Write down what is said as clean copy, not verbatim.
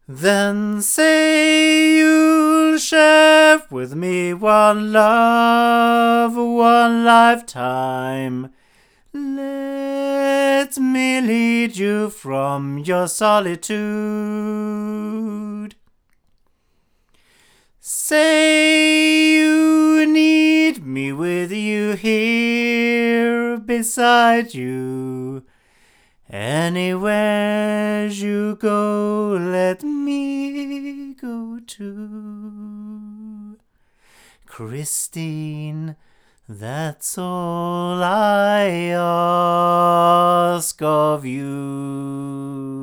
Then say you'll share with me one love, one lifetime. Let me lead you from your solitude. Say you need me with you here beside you. Anywhere you go, let me go too. Christine, that's all I ask of you.